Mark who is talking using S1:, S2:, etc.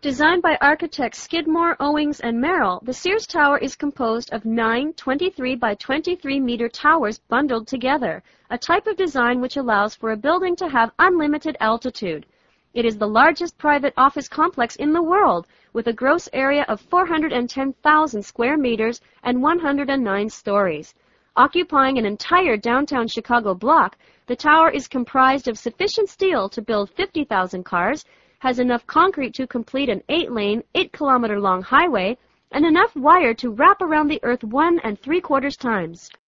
S1: Designed by architects Skidmore, Owings, and Merrill, the Sears Tower is composed of 9 23 by 23 meter towers bundled together, a type of design which allows for a building to have unlimited altitude. It is the largest private office complex in the world, with a gross area of 410,000 square meters and 109 stories. Occupying an entire downtown Chicago block, the tower is comprised of sufficient steel to build 50,000 cars, has enough concrete to complete an 8-lane, 8-kilometer-long highway, and enough wire to wrap around the Earth 1 3/4 times.